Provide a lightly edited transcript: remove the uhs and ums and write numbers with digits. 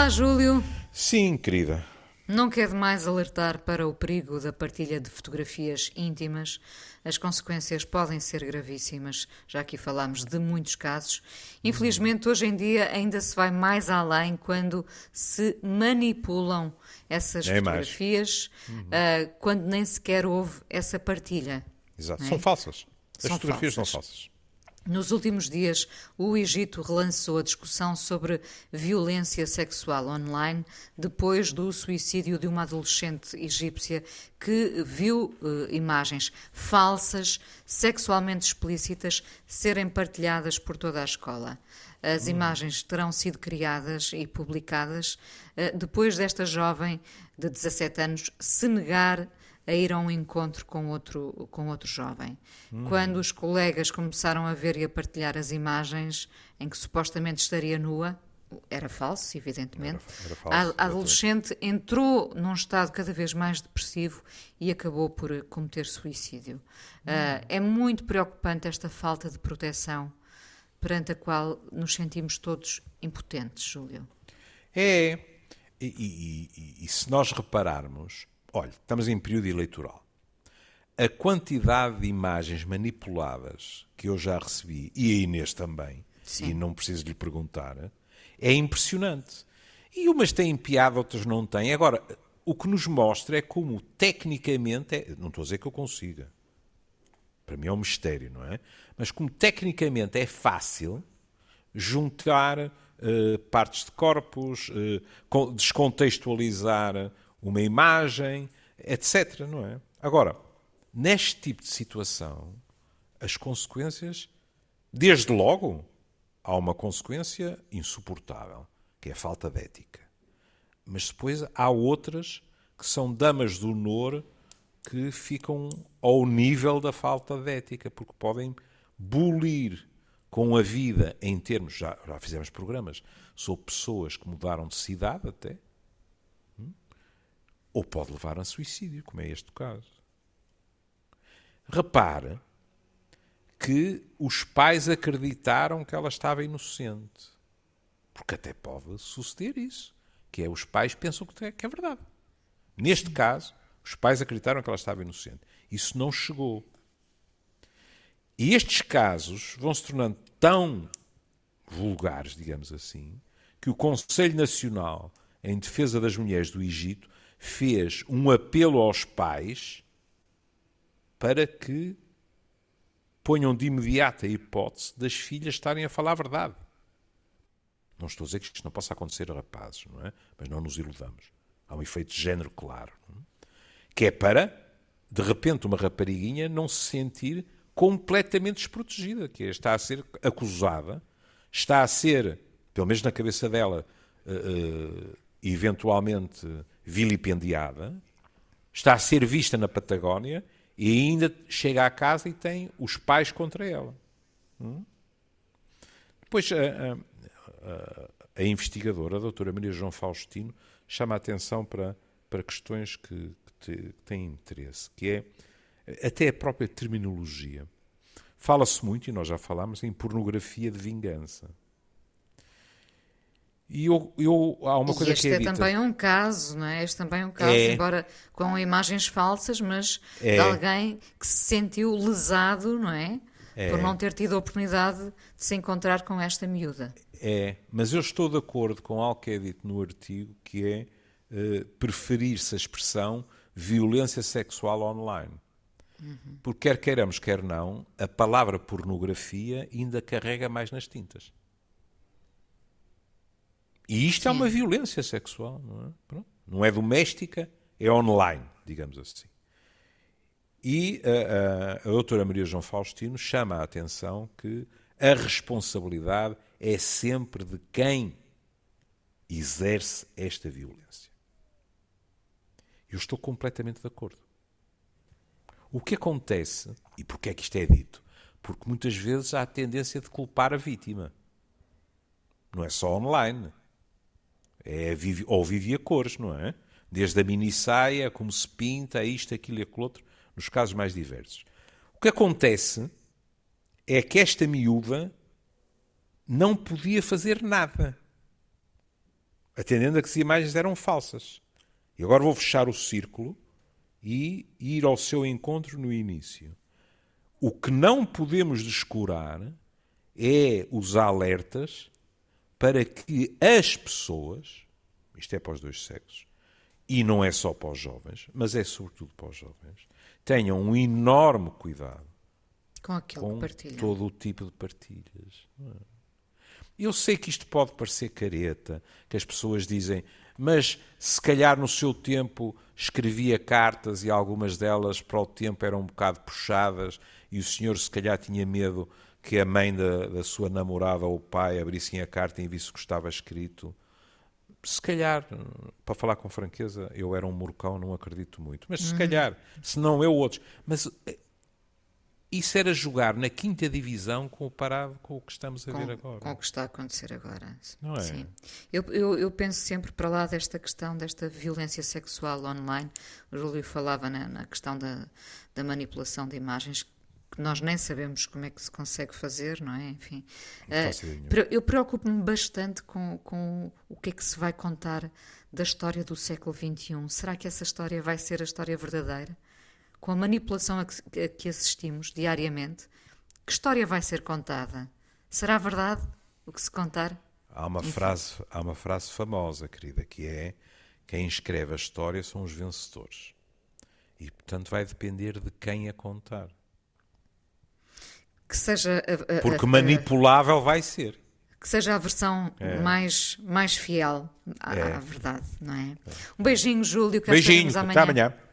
Olá, Júlio. Sim, querida. Não quer demais alertar para o perigo da partilha de fotografias íntimas. As consequências podem ser gravíssimas. Já aqui falámos de muitos casos. Infelizmente, hoje em dia ainda se vai mais além quando se manipulam essas Nem mais. fotografias, quando nem sequer houve essa partilha. Exato. Não é? São falsas. As São fotografias falsas. são falsas. Nos últimos dias, o Egito relançou a discussão sobre violência sexual online depois do suicídio de uma adolescente egípcia que viu imagens falsas, sexualmente explícitas, serem partilhadas por toda a escola. As imagens terão sido criadas e publicadas depois desta jovem de 17 anos se negar a ir a um encontro com outro jovem. Quando os colegas começaram a ver e a partilhar as imagens em que supostamente estaria nua, era falso, evidentemente, Era falso, a adolescente entrou num estado cada vez mais depressivo e acabou por cometer suicídio. É muito preocupante esta falta de proteção perante a qual nos sentimos todos impotentes, Júlio. É. E se nós repararmos, olha, estamos em período eleitoral. A quantidade de imagens manipuladas que eu já recebi, e a Inês também, Sim. e não preciso lhe perguntar, é impressionante. E umas têm piada, outras não têm. Agora, o que nos mostra é como tecnicamente, não estou a dizer que eu consiga, para mim é um mistério, não é? Mas como tecnicamente é fácil juntar partes de corpos, descontextualizar uma imagem, etc. Não é? Agora, neste tipo de situação, as consequências, desde logo, há uma consequência insuportável, que é a falta de ética. Mas depois há outras que são damas de honor que ficam ao nível da falta de ética, porque podem bulir com a vida em termos, já fizemos programas sobre pessoas que mudaram de cidade até, ou pode levar a suicídio, como é este o caso. Repare que os pais acreditaram que ela estava inocente. Porque até pode suceder isso. Que é, os pais pensam que é verdade. Neste caso, os pais acreditaram que ela estava inocente. Isso não chegou. E estes casos vão se tornando tão vulgares, digamos assim, que o Conselho Nacional em Defesa das Mulheres do Egito fez um apelo aos pais para que ponham de imediato a hipótese das filhas estarem a falar a verdade. Não estou a dizer que isto não possa acontecer a rapazes, não é? Mas não nos iludamos. Há um efeito de género claro. Não é? Que é para, de repente, uma rapariguinha não se sentir completamente desprotegida, que é, está a ser acusada, está a ser, pelo menos na cabeça dela, eventualmente vilipendiada, está a ser vista na Patagónia e ainda chega à casa e tem os pais contra ela. Depois a investigadora, a doutora Maria João Faustino, chama a atenção para questões que têm interesse, que é até a própria terminologia. Fala-se muito, e nós já falámos, em pornografia de vingança. E há uma coisa que é dita. Este é também um caso, não é? Este também é um caso, embora com imagens falsas, mas de alguém que se sentiu lesado, não é? Por não ter tido a oportunidade de se encontrar com esta miúda. Mas eu estou de acordo com algo que é dito no artigo, que é preferir-se a expressão violência sexual online. Porque quer queiramos, quer não, a palavra pornografia ainda carrega mais nas tintas. E isto é uma violência sexual, não é? Pronto. Não é doméstica, é online, digamos assim. E a doutora Maria João Faustino chama a atenção que a responsabilidade é sempre de quem exerce esta violência. Eu estou completamente de acordo. O que acontece, e porquê é que isto é dito? Porque muitas vezes há a tendência de culpar a vítima. Não é só online. Ou vive a cores, não é? Desde a minissaia, como se pinta, isto, aquilo e aquilo outro, nos casos mais diversos. O que acontece é que esta miúda não podia fazer nada. atendendo a que as imagens eram falsas. E agora vou fechar o círculo e ir ao seu encontro no início. O que não podemos descurar é os alertas para que as pessoas, isto é para os dois sexos, e não é só para os jovens, mas é sobretudo para os jovens, tenham um enorme cuidado com aquilo que com partilham. todo o tipo de partilhas. Eu sei que isto pode parecer careta, que as pessoas dizem, mas se calhar no seu tempo escrevia cartas e algumas delas para o tempo eram um bocado puxadas e o senhor se calhar tinha medo que a mãe da sua namorada ou o pai abrissem a carta e visse que estava escrito. Se calhar, para falar com franqueza, eu era um morcão, não acredito muito. Mas se calhar, se não eu, outros. Mas isso era jogar na quinta divisão comparado com o que estamos a ver agora. Com o que está a acontecer agora. Não é? Sim. Eu penso sempre para lá desta questão, desta violência sexual online. O Júlio falava na questão da manipulação de imagens, que nós nem sabemos como é que se consegue fazer, não é? Enfim, eu preocupo-me bastante com o que é que se vai contar da história do século XXI. Será que essa história vai ser a história verdadeira? Com a manipulação a que assistimos diariamente, que história vai ser contada? Será verdade o que se contar? Há uma frase famosa, querida, que é: quem escreve a história são os vencedores. E, portanto, vai depender de quem a contar. Que seja porque manipulável vai ser. Que seja a versão mais fiel à verdade, não é? Um beijinho, Júlio, que Beijinho, estaremos até amanhã. amanhã.